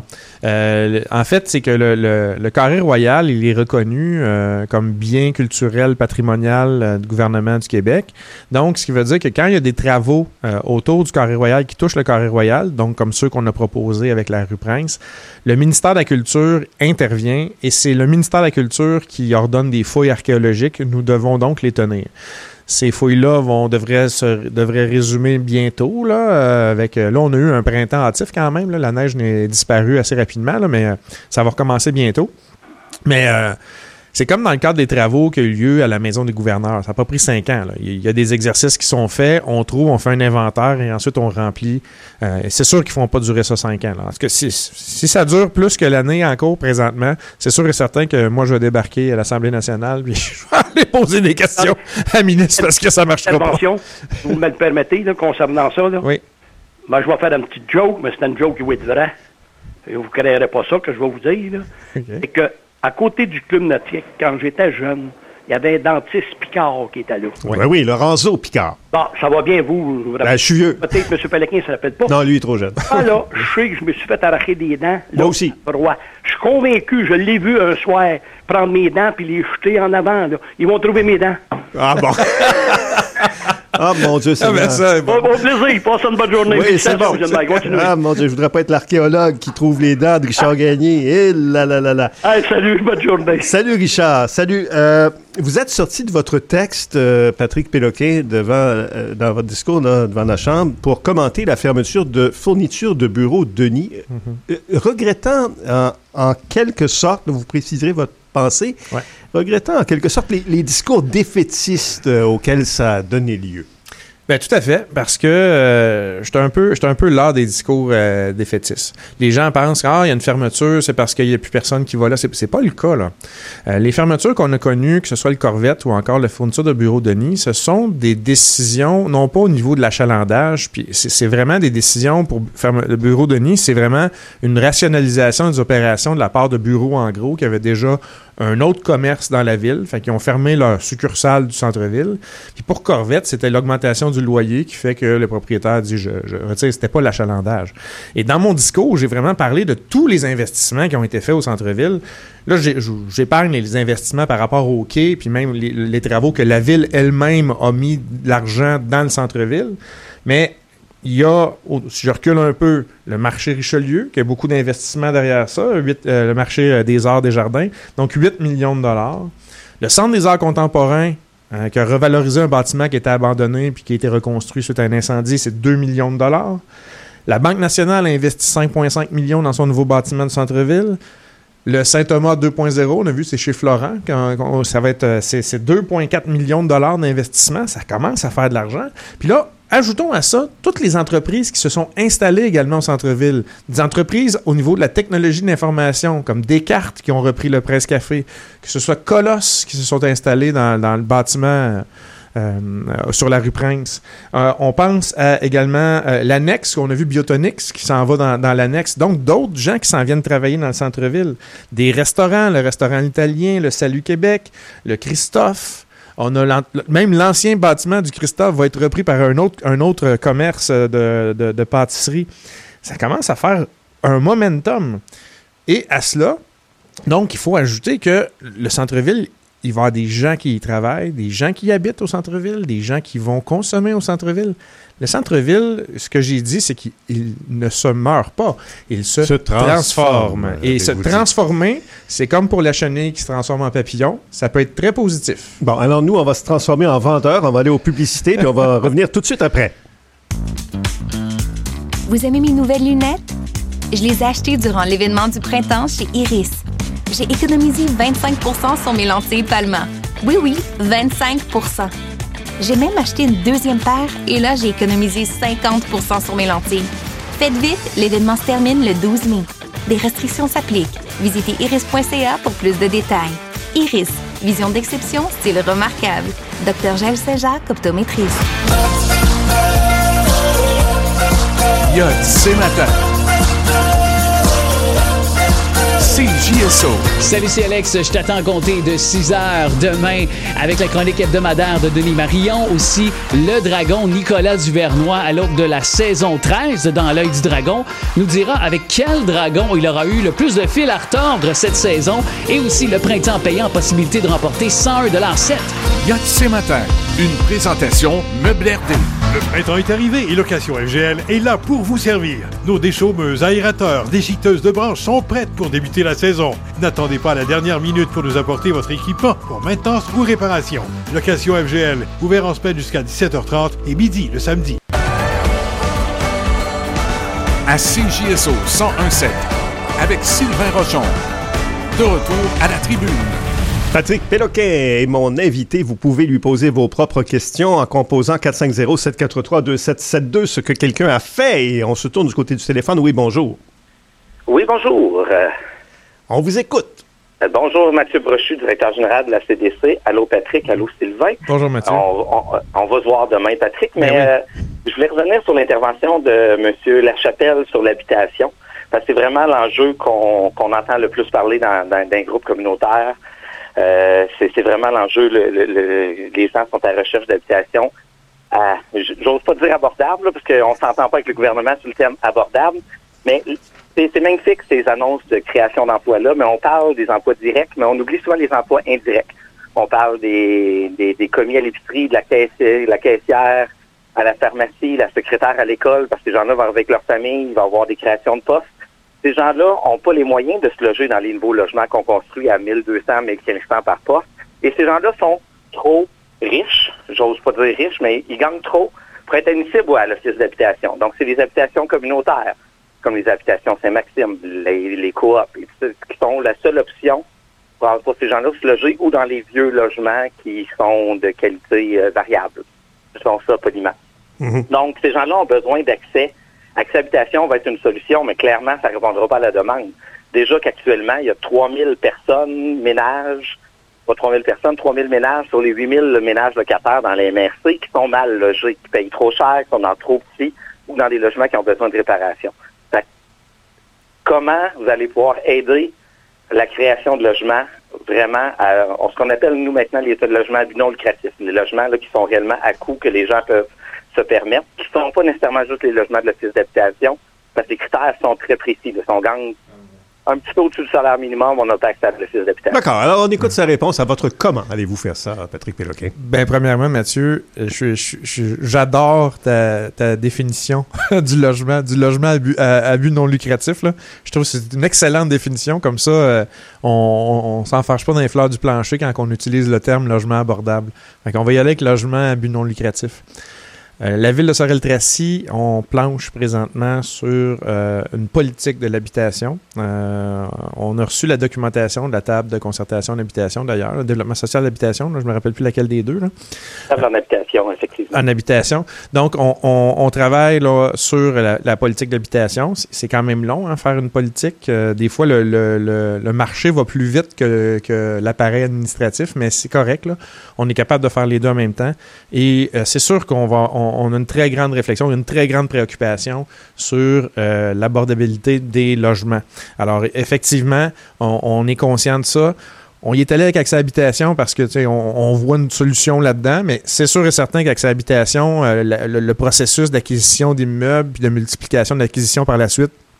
En fait, c'est que le Carré Royal, il est reconnu comme bien culturel patrimonial du gouvernement du Québec. Donc, ce qui veut dire que quand il y a des travaux autour du Carré Royal qui touchent le Carré Royal, donc comme ceux qu'on a proposés avec la rue Prince, le ministère de la Culture intervient et c'est le ministère de la Culture qui ordonne des fouilles archéologiques. Nous devons donc les tenir. Ces fouilles-là devraient résumer bientôt. Là, là, on a eu un printemps hâtif quand même. Là, la neige n'est disparue assez rapidement, là, mais ça va recommencer bientôt. Mais c'est comme dans le cadre des travaux qui ont eu lieu à la Maison des gouverneurs. Ça n'a pas pris 5 ans. Là. Il y a des exercices qui sont faits, on trouve, on fait un inventaire et ensuite on remplit. C'est sûr qu'ils ne font pas durer ça 5 ans. Là. Parce que si ça dure plus que l'année en cours présentement, c'est sûr et certain que moi, je vais débarquer à l'Assemblée nationale puis je vais aller poser des questions à la ministre parce que ça ne marchera pas. Vous me le permettez, là, concernant ça? Là? Oui. Ben, je vais faire une petite joke, mais c'est une joke qui va être vraie. Et vous ne créerez pas ça que je vais vous dire. Là. Okay. C'est que à côté du club nautique, quand j'étais jeune, il y avait un dentiste Picard qui était là. Oui, Lorenzo Picard. Bon, ça va bien, vous. Je suis vieux. Peut-être M. Péloquin ne se rappelle pas. Non, lui, il est trop jeune. Ah là, je sais que je me suis fait arracher des dents. Moi aussi. Je suis convaincu, je l'ai vu un soir prendre mes dents puis les jeter en avant. Là. Ils vont trouver mes dents. Ah bon. Ah, mon Dieu, c'est bon. Au plaisir, passe une bonne journée. Oui, c'est bon. Ah, mon Dieu, je voudrais pas être l'archéologue qui trouve les dents de Richard Gagné. Eh là là là là. Hey, salut, bonne journée. Salut, Richard. Salut. Vous êtes sorti de votre texte, Patrick Péloquin, dans votre discours là, devant la Chambre, pour commenter la fermeture de fournitures de bureaux Denis, regrettant en quelque sorte, vous préciserez votre pensée, regrettant en quelque sorte les discours défaitistes auxquels ça a donné lieu. Bien, tout à fait, parce que j'étais un peu l'art des discours défaitistes. Les gens pensent qu'il y a une fermeture, c'est parce qu'il n'y a plus personne qui va là. C'est pas le cas, là. Les fermetures qu'on a connues, que ce soit le Corvette ou encore la fourniture de bureau Denis, ce sont des décisions, non pas au niveau de l'achalandage, puis c'est vraiment des décisions pour le bureau Denis, c'est vraiment une rationalisation des opérations de la part de Bureau en gros qui avait déjà un autre commerce dans la ville, fait qu'ils ont fermé leur succursale du centre-ville. Puis pour Corvette, c'était l'augmentation du loyer qui fait que le propriétaire dit je retire, c'était pas l'achalandage. Et dans mon discours, j'ai vraiment parlé de tous les investissements qui ont été faits au centre-ville. Là, j'épargne les investissements par rapport au quai, puis même les travaux que la ville elle-même a mis de l'argent dans le centre-ville. Mais il y a, si je recule un peu, le marché Richelieu, qui a beaucoup d'investissements derrière ça, le marché des arts des jardins, donc 8 millions de dollars. Le Centre des arts contemporains, qui a revalorisé un bâtiment qui était abandonné puis qui a été reconstruit suite à un incendie, c'est 2 millions de dollars. La Banque nationale a investi 5,5 millions dans son nouveau bâtiment de centre-ville. Le Saint-Thomas 2.0, on a vu, c'est chez Florent. Ça va être, c'est 2,4 millions de dollars d'investissement. Ça commence à faire de l'argent. Puis là, ajoutons à ça toutes les entreprises qui se sont installées également au centre-ville. Des entreprises au niveau de la technologie de l'information, comme Descartes qui ont repris le Presse Café, que ce soit Colosse qui se sont installés dans le bâtiment sur la rue Prince. On pense à également l'annexe, qu'on a vu Biotonix qui s'en va dans l'annexe. Donc, d'autres gens qui s'en viennent travailler dans le centre-ville. Des restaurants, le restaurant italien, le Salut Québec, le Christophe. On a même l'ancien bâtiment du Christophe va être repris par un autre commerce de pâtisserie. Ça commence à faire un momentum. Et à cela, Donc, il faut ajouter que le centre-ville, il va y avoir des gens qui y travaillent, des gens qui habitent au centre-ville, des gens qui vont consommer au centre-ville. Le centre-ville, ce que j'ai dit, c'est qu'il ne se meurt pas. Il se transforme. Et se transformer, c'est comme pour la chenille qui se transforme en papillon. Ça peut être très positif. Bon, alors nous, on va se transformer en vendeur. On va aller aux publicités, puis on va revenir tout de suite après. Vous aimez mes nouvelles lunettes? Je les ai achetées durant l'événement du printemps chez Iris. J'ai économisé 25 % sur mes lentilles Palma. Oui, 25 %. J'ai même acheté une deuxième paire et là, j'ai économisé 50 % sur mes lentilles. Faites vite, l'événement se termine le 12 mai. Des restrictions s'appliquent. Visitez iris.ca pour plus de détails. Iris, vision d'exception, style remarquable. Dr Jaël Saint-Jacques, optométriste. Il y a c'est matin. CJSO. Salut, c'est Alex. Je t'attends à compter de 6h demain avec la chronique hebdomadaire de Denis Marillon. Aussi, le dragon Nicolas Duvernois, à l'aube de la saison 13 dans l'œil du dragon, nous dira avec quel dragon il aura eu le plus de fil à retordre cette saison. Et aussi, le printemps payant, possibilité de remporter 101,7 $. Yatse Matin, une présentation Meubles RD. Le printemps est arrivé et Location FGL est là pour vous servir. Nos déchaumeuses, aérateurs, déchiqueteuses de branches sont prêtes pour débuter la saison. N'attendez pas la dernière minute pour nous apporter votre équipement pour maintenance ou réparation. Location FGL, ouvert en semaine jusqu'à 17h30 et midi le samedi. À CJSO 101.7, avec Sylvain Rochon. De retour à la tribune. Patrick Péloquin est mon invité. Vous pouvez lui poser vos propres questions en composant 450-743-2772, ce que quelqu'un a fait. Et on se tourne du côté du téléphone. Oui, bonjour. Oui, bonjour. On vous écoute. Bonjour, Mathieu Brochu, directeur général de la CDC. Allô, Patrick. Allô, Sylvain. Bonjour, Mathieu. On va se voir demain, Patrick. Mais je voulais revenir sur l'intervention de M. Lachapelle sur l'habitation. Parce que c'est vraiment l'enjeu qu'on entend le plus parler dans un groupe communautaire. C'est vraiment l'enjeu. Les gens sont à la recherche d'habitation. J'ose pas dire abordable, parce qu'on s'entend pas avec le gouvernement sur le thème abordable, mais c'est magnifique ces annonces de création d'emplois-là, mais on parle des emplois directs, mais on oublie souvent les emplois indirects. On parle des commis à l'épicerie, de la caissière, à la pharmacie, la secrétaire à l'école, parce que ces gens-là vont avec leur famille, il va y avoir des créations de postes. Ces gens-là n'ont pas les moyens de se loger dans les nouveaux logements qu'on construit à 1200, 1500 par poste. Et ces gens-là sont trop riches, j'ose pas dire riches, mais ils gagnent trop pour être admissibles à l'Office d'habitation. Donc, c'est les habitations communautaires, comme les habitations Saint-Maxime, les coops, qui sont la seule option pour ces gens-là se loger ou dans les vieux logements qui sont de qualité variable. Ce sont ça, poliment. Donc, ces gens-là ont besoin d'accès. Accès Habitation va être une solution, mais clairement, ça ne répondra pas à la demande. Déjà qu'actuellement, il y a 3000 personnes, ménages, pas 3000 personnes, 3000 ménages sur les 8000 ménages locataires dans les MRC qui sont mal logés, qui payent trop cher, qui sont dans trop petits ou dans des logements qui ont besoin de réparation. Comment vous allez pouvoir aider la création de logements vraiment à ce qu'on appelle, nous, maintenant, les logements à but non lucratif, les logements là, qui sont réellement à coût que les gens peuvent se permettre, qui ne sont pas nécessairement juste les logements de l'Office d'habitation, parce que les critères sont très précis. Si on gagne un petit peu au-dessus du salaire minimum, on n'a pas accès à l'Office d'habitation. D'accord. Alors, on écoute sa réponse à votre comment allez-vous faire ça, Patrick Péloquin? Bien, premièrement, Mathieu, j'adore ta définition du logement à but non lucratif. Là. Je trouve que c'est une excellente définition. Comme ça, on ne s'en fâche pas dans les fleurs du plancher quand on utilise le terme logement abordable. On va y aller avec logement à but non lucratif. La ville de Sorel-Tracy, on planche présentement sur une politique de l'habitation. On a reçu la documentation de la table de concertation d'habitation, d'ailleurs, le développement social d'habitation, là, je ne me rappelle plus laquelle des deux. Là. Table en habitation, effectivement. En habitation. Donc, on travaille là, sur la politique d'habitation. C'est quand même long, faire une politique. Des fois, le marché va plus vite que l'appareil administratif, mais c'est correct. Là. On est capable de faire les deux en même temps. Et c'est sûr on a une très grande réflexion, une très grande préoccupation sur l'abordabilité des logements. Alors, effectivement, on est conscient de ça. On y est allé avec Accès Habitation parce que on voit une solution là-dedans, mais c'est sûr et certain qu'Accès Habitation, le processus d'acquisition d'immeubles puis de multiplication de l'acquisition par la suite,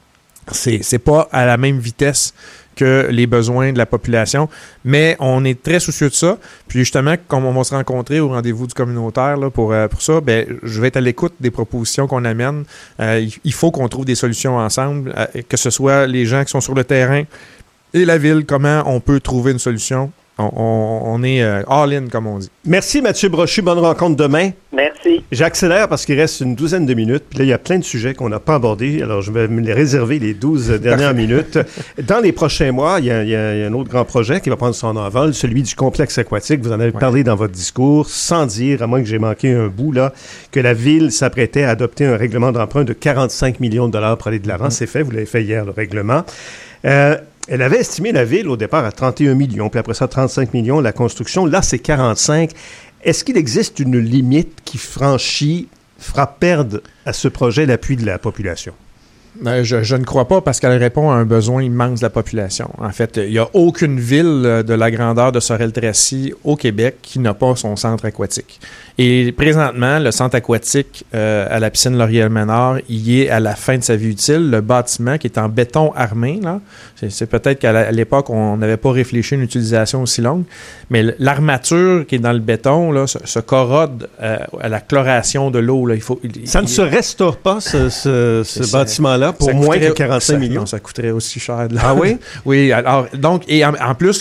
c'est pas à la même vitesse que les besoins de la population, mais on est très soucieux de ça. Puis justement, comme on va se rencontrer au rendez-vous du communautaire là, pour ça, je vais être à l'écoute des propositions qu'on amène. Il faut qu'on trouve des solutions ensemble, que ce soit les gens qui sont sur le terrain et la ville, comment on peut trouver une solution. On est all-in, comme on dit. Merci, Mathieu Brochu. Bonne rencontre demain. Merci. J'accélère parce qu'il reste une douzaine de minutes. Puis là, il y a plein de sujets qu'on n'a pas abordés. Alors, je vais me les réserver les 12 dernières minutes. Dans les prochains mois, il y a un autre grand projet qui va prendre son envol, celui du complexe aquatique. Vous en avez parlé dans votre discours, sans dire, à moins que j'ai manqué un bout, là, que la Ville s'apprêtait à adopter un règlement d'emprunt de 45 millions de dollars pour aller de l'avant. C'est fait. Vous l'avez fait hier, le règlement. Elle avait estimé la Ville au départ à 31 millions, puis après ça 35 millions, la construction. Là, c'est 45. Est-ce qu'il existe une limite qui fera perdre à ce projet l'appui de la population? Je ne crois pas parce qu'elle répond à un besoin immense de la population. En fait, il n'y a aucune ville de la grandeur de Sorel-Tracy au Québec qui n'a pas son centre aquatique. Et présentement, le centre aquatique à la piscine Laurier-Ménard, il est à la fin de sa vie utile. Le bâtiment qui est en béton armé, là, c'est peut-être qu'à l'époque, on n'avait pas réfléchi à une utilisation aussi longue, mais l'armature qui est dans le béton là, se corrode à la chloration de l'eau. Là. Ça ne se restaure pas, ce bâtiment-là, pour moins que 45 millions? Non, ça coûterait aussi cher. Là. Ah oui? Oui, alors, donc, et en plus,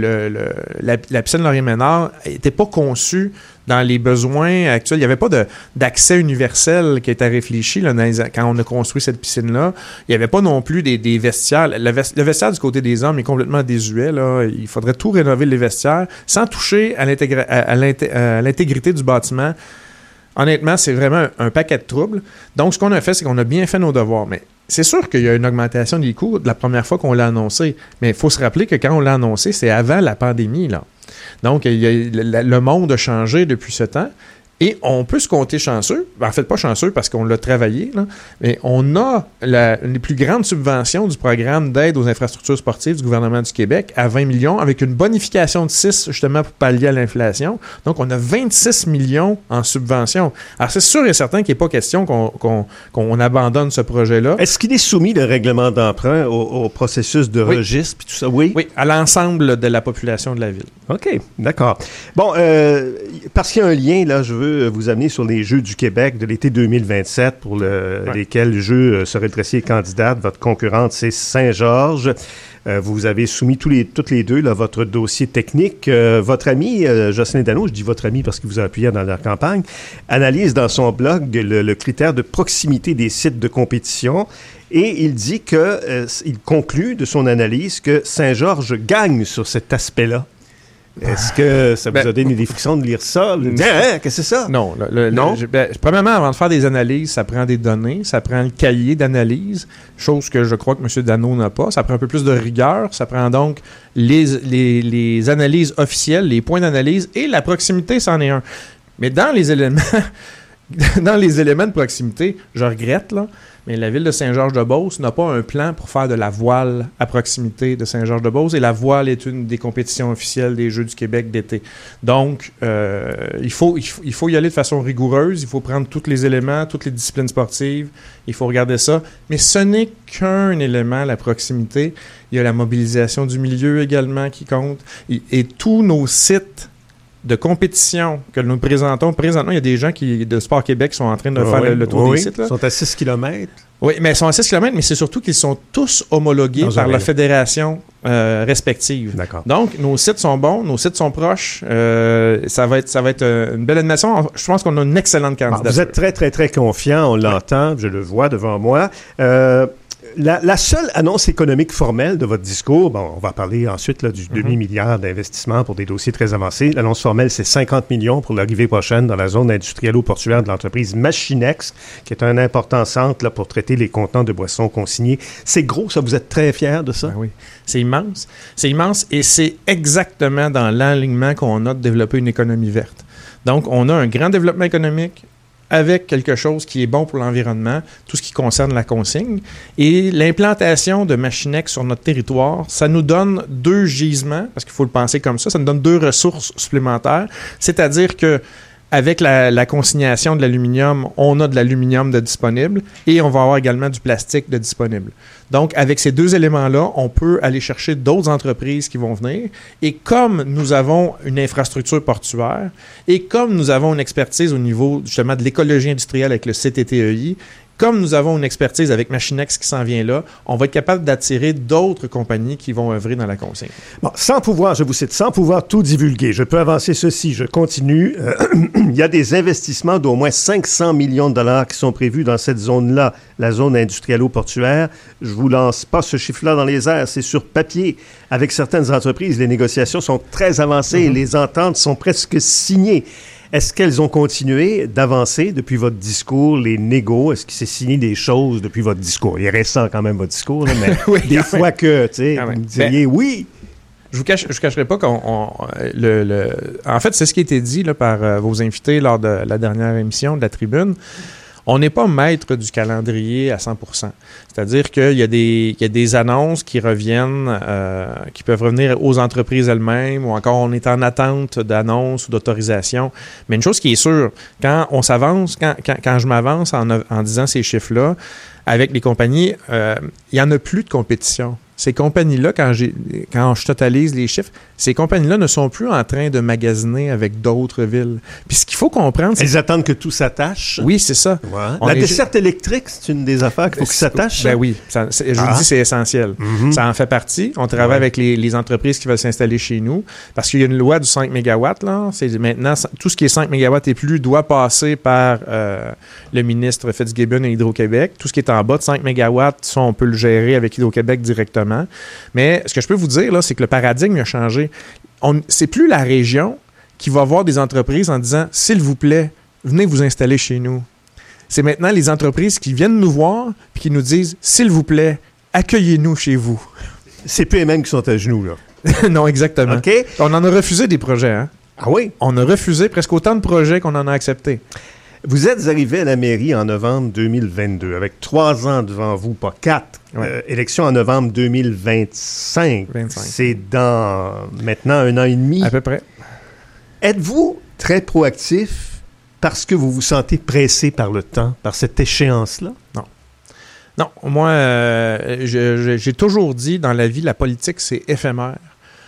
la piscine Laurier-Ménard n'était pas conçue dans les besoins actuels. Il n'y avait pas d'accès universel qui était réfléchi là, quand on a construit cette piscine-là. Il n'y avait pas non plus des vestiaires. Le vestiaire du côté des hommes est complètement désuet. Là. Il faudrait tout rénover les vestiaires sans toucher à l'intégrité du bâtiment. Honnêtement, c'est vraiment un paquet de troubles. Donc, ce qu'on a fait, c'est qu'on a bien fait nos devoirs. Mais c'est sûr qu'il y a une augmentation des coûts de la première fois qu'on l'a annoncé. Mais il faut se rappeler que quand on l'a annoncé, c'est avant la pandémie, là. Donc, le monde a changé depuis ce temps. Et on peut se compter chanceux. En fait, pas chanceux parce qu'on l'a travaillé, là, mais on a les plus grandes subventions du programme d'aide aux infrastructures sportives du gouvernement du Québec à 20 millions avec une bonification de 6 justement pour pallier à l'inflation. Donc, on a 26 millions en subventions. Alors, c'est sûr et certain qu'il n'est pas question qu'on abandonne ce projet-là. Est-ce qu'il est soumis, le règlement d'emprunt, au processus de registre et tout ça? Oui. Oui, à l'ensemble de la population de la Ville. OK, d'accord. Bon, parce qu'il y a un lien, là, je veux vous amener sur les Jeux du Québec de l'été 2027 pour lesquels le jeu Sorel-Tracy est candidate. Votre concurrente, c'est Saint-Georges. Vous avez soumis toutes les deux là, votre dossier technique. Votre ami, Jocelyn Dano, je dis votre ami parce qu'il vous a appuyé dans la campagne, analyse dans son blog le critère de proximité des sites de compétition et il dit il conclut de son analyse que Saint-Georges gagne sur cet aspect-là. Est-ce que ça vous a donné des frissons de lire ça? Qu'est-ce que c'est ça? Non. Premièrement, avant de faire des analyses, ça prend des données, ça prend le cahier d'analyse, chose que je crois que M. Dano n'a pas. Ça prend un peu plus de rigueur. Ça prend donc les analyses officielles, les points d'analyse et la proximité, c'en est un. Mais dans les éléments de proximité, je regrette, là, mais la ville de Saint-Georges-de-Beauce n'a pas un plan pour faire de la voile à proximité de Saint-Georges-de-Beauce et la voile est une des compétitions officielles des Jeux du Québec d'été. Donc, il faut y aller de façon rigoureuse, il faut prendre tous les éléments, toutes les disciplines sportives, il faut regarder ça. Mais ce n'est qu'un élément, la proximité. Il y a la mobilisation du milieu également qui compte et tous nos sites de compétition que nous présentons. Présentement, il y a des gens de Sport Québec qui sont en train de faire le tour des sites. Là. Ils sont à 6 km. Oui, mais ils sont à 6 km, mais c'est surtout qu'ils sont tous homologués par la fédération respective. D'accord. Donc, nos sites sont bons, nos sites sont proches. Ça va être une belle animation. Je pense qu'on a une excellente candidature. Vous êtes très, très, très confiant. On l'entend. Je le vois devant moi. La seule annonce économique formelle de votre discours, bon, on va parler ensuite là, du demi-milliard d'investissements pour des dossiers très avancés. L'annonce formelle, c'est 50 millions pour l'arrivée prochaine dans la zone industrielle-portuaire de l'entreprise Machinex, qui est un important centre là, pour traiter les contenants de boissons consignés. C'est gros, ça, vous êtes très fiers de ça? Ben oui, c'est immense. C'est immense et c'est exactement dans l'alignement qu'on a de développer une économie verte. Donc, on a un grand développement économique, avec quelque chose qui est bon pour l'environnement, tout ce qui concerne la consigne. Et l'implantation de Machinex sur notre territoire, ça nous donne 2 gisements, parce qu'il faut le penser comme ça nous donne 2 ressources supplémentaires. C'est-à-dire que Avec la consignation de l'aluminium, on a de l'aluminium de disponible et on va avoir également du plastique de disponible. Donc, avec ces deux éléments-là, on peut aller chercher d'autres entreprises qui vont venir. Et comme nous avons une infrastructure portuaire et comme nous avons une expertise au niveau justement de l'écologie industrielle avec le CTTEI, comme nous avons une expertise avec Machinex qui s'en vient là, on va être capable d'attirer d'autres compagnies qui vont œuvrer dans la consigne. Bon, sans pouvoir tout divulguer, je peux avancer ceci, je continue. Il y a des investissements d'au moins 500 millions de dollars qui sont prévus dans cette zone-là, la zone industrielle-portuaire. Je vous lance pas ce chiffre-là dans les airs, c'est sur papier. Avec certaines entreprises, les négociations sont très avancées et les ententes sont presque signées. Est-ce qu'elles ont continué d'avancer depuis votre discours, les négos? Est-ce qu'il s'est signé des choses depuis votre discours? Il est récent quand même, votre discours, là, mais oui, des fois que, tu sais, vous me diriez oui. Je vous cacherai pas en fait, c'est ce qui a été dit là, par vos invités lors de la dernière émission de la Tribune. On n'est pas maître du calendrier à 100%. C'est-à-dire qu'il y a des annonces qui reviennent, qui peuvent revenir aux entreprises elles-mêmes, ou encore on est en attente d'annonces ou d'autorisation. Mais une chose qui est sûre, quand on s'avance, quand je m'avance en disant ces chiffres-là, avec les compagnies, il n'y en a plus de compétition. Ces compagnies-là, quand je totalise les chiffres, ces compagnies-là ne sont plus en train de magasiner avec d'autres villes. Puis ce qu'il faut comprendre, c'est... Elles attendent que tout s'attache. Oui, c'est ça. Ouais. La desserte électrique, c'est une des affaires qu'il faut que ça s'attache. Ben oui, je vous dis, c'est essentiel. Mm-hmm. Ça en fait partie. On travaille avec les entreprises qui veulent s'installer chez nous parce qu'il y a une loi du 5 MW. Là. C'est maintenant, tout ce qui est 5 MW et plus doit passer par le ministre Fitzgibbon et Hydro-Québec. Tout ce qui est en bas de 5 MW, ça, on peut le gérer avec Hydro-Québec directement. Mais ce que je peux vous dire, là, c'est que le paradigme a changé. C'est plus la région qui va voir des entreprises en disant « S'il vous plaît, venez vous installer chez nous ». C'est maintenant les entreprises qui viennent nous voir et qui nous disent « S'il vous plaît, accueillez-nous chez vous ». C'est PMM qui sont à genoux, là. Non, exactement. Okay. On en a refusé des projets. Hein? Ah oui? On a refusé presque autant de projets qu'on en a acceptés. Vous êtes arrivé à la mairie en novembre 2022, avec 3 ans devant vous, pas 4. Ouais. Élection en novembre 2025. C'est dans maintenant 1 an et demi. À peu près. Êtes-vous très proactif parce que vous vous sentez pressé par le temps, par cette échéance-là? Non. Non, moi, j'ai toujours dit dans la vie, la politique, c'est éphémère.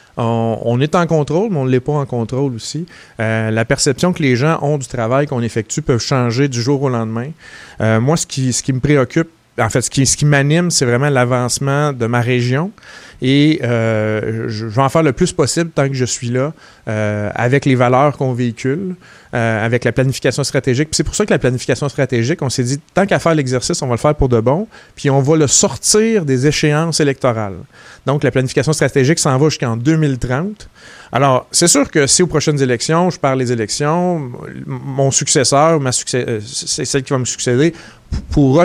On est en contrôle, mais on ne l'est pas en contrôle aussi. La perception que les gens ont du travail qu'on effectue peut changer du jour au lendemain. Moi, ce qui me préoccupe, en fait, ce qui m'anime, c'est vraiment l'avancement de ma région. Et je vais en faire le plus possible tant que je suis là, avec les valeurs qu'on véhicule, avec la planification stratégique. Puis c'est pour ça que la planification stratégique, on s'est dit, tant qu'à faire l'exercice, on va le faire pour de bon, puis on va le sortir des échéances électorales. Donc, la planification stratégique s'en va jusqu'en 2030. Alors, c'est sûr que si aux prochaines élections, je parle des élections, mon successeur, c'est celle qui va me succéder, pourra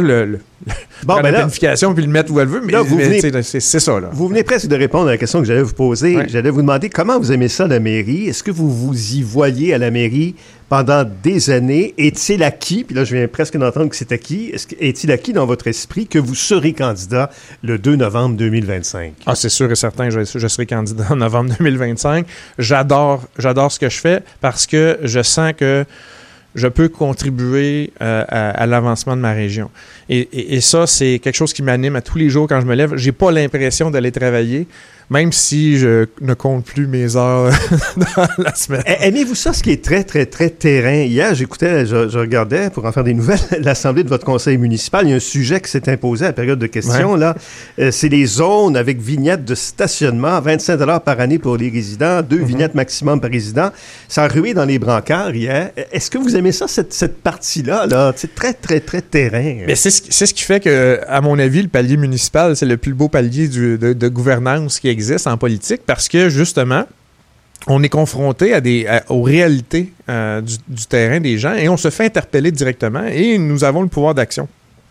la planification puis le mettre où elle veut, mais, là, c'est ça. Là. Vous venez presque de répondre à la question que j'allais vous poser. Ouais. J'allais vous demander comment vous aimez ça, la mairie. Est-ce que vous vous y voyez à la mairie pendant des années? Est-il acquis, puis là, je viens presque d'entendre que c'est acquis, est-il acquis dans votre esprit que vous serez candidat le 2 novembre 2025? Ah, c'est sûr et certain, je serai candidat en novembre 2025. J'adore ce que je fais parce que je sens que je peux contribuer à l'avancement de ma région. Et ça, c'est quelque chose qui m'anime à tous les jours quand je me lève. J'ai pas l'impression d'aller travailler, même si je ne compte plus mes heures dans la semaine. Aimez-vous ça, ce qui est très, très, très terrain? Hier, je regardais, pour en faire des nouvelles, l'Assemblée de votre conseil municipal. Il y a un sujet qui s'est imposé à la période de questions. Ouais. Là. C'est les zones avec vignettes de stationnement, 25 $ par année pour les résidents, 2 vignettes maximum par résident. Ça a rué dans les brancards hier. Est-ce que vous aimez ça, cette partie-là? Là? C'est très, très, très terrain. Mais c'est ce qui fait que, à mon avis, le palier municipal, c'est le plus beau palier de gouvernance qui existe en politique parce que, justement, on est confronté aux réalités du terrain des gens et on se fait interpeller directement et nous avons le pouvoir d'action.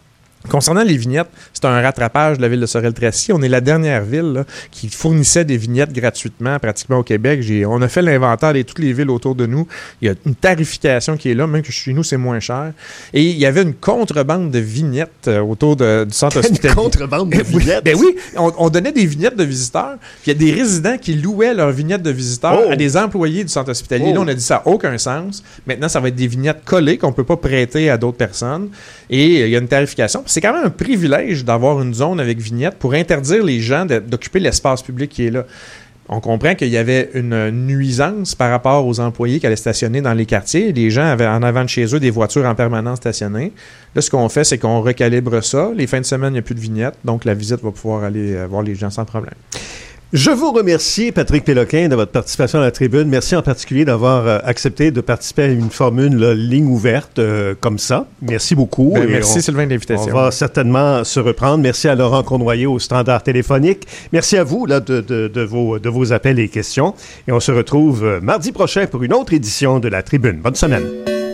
Concernant les vignettes, c'est un rattrapage de la ville de Sorel-Tracy. On est la dernière ville là, qui fournissait des vignettes gratuitement pratiquement au Québec. On a fait l'inventaire de toutes les villes autour de nous. Il y a une tarification qui est là, même que chez nous, c'est moins cher. Et il y avait une contrebande de vignettes autour du centre hospitalier. Une contrebande de vignettes? Ben oui, on donnait des vignettes de visiteurs. Puis il y a des résidents qui louaient leurs vignettes de visiteurs à des employés du centre hospitalier. Là, on a dit ça n'a aucun sens. Maintenant, ça va être des vignettes collées qu'on ne peut pas prêter à d'autres personnes. Et il y a une tarification. C'est quand même un privilège d'avoir une zone avec vignette pour interdire les gens d'occuper l'espace public qui est là. On comprend qu'il y avait une nuisance par rapport aux employés qui allaient stationner dans les quartiers. Les gens avaient en avant de chez eux des voitures en permanence stationnées. Là, ce qu'on fait, c'est qu'on recalibre ça. Les fins de semaine, il n'y a plus de vignette. Donc, la visite va pouvoir aller voir les gens sans problème. Je vous remercie, Patrick Péloquin, de votre participation à la tribune. Merci en particulier d'avoir accepté de participer à une formule ligne ouverte comme ça. Merci beaucoup. Merci, Sylvain, de l'invitation. On va certainement se reprendre. Merci à Laurent Cournoyer au standard téléphonique. Merci à vous là, de vos appels et questions. Et on se retrouve mardi prochain pour une autre édition de la tribune. Bonne semaine.